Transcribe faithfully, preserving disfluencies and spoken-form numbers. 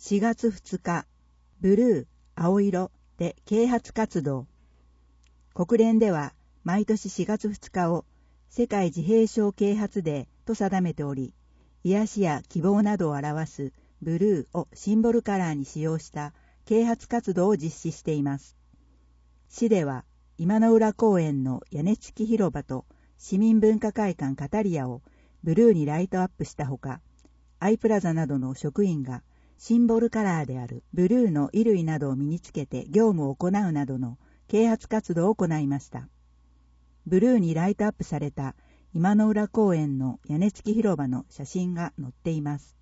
しがつふつか、ブルー、青色で啓発活動。国連では毎年しがつふつかを世界自閉症啓発デーと定めており、癒しや希望などを表すブルーをシンボルカラーに使用した啓発活動を実施しています。市では今の浦公園の屋根付き広場と市民文化会館カタリアをブルーにライトアップしたほか、アイプラザなどの職員がシンボルカラーであるブルーの衣類などを身につけて業務を行うなどの啓発活動を行いました。ブルーにライトアップされた今の浦公園の屋根付き広場の写真が載っています。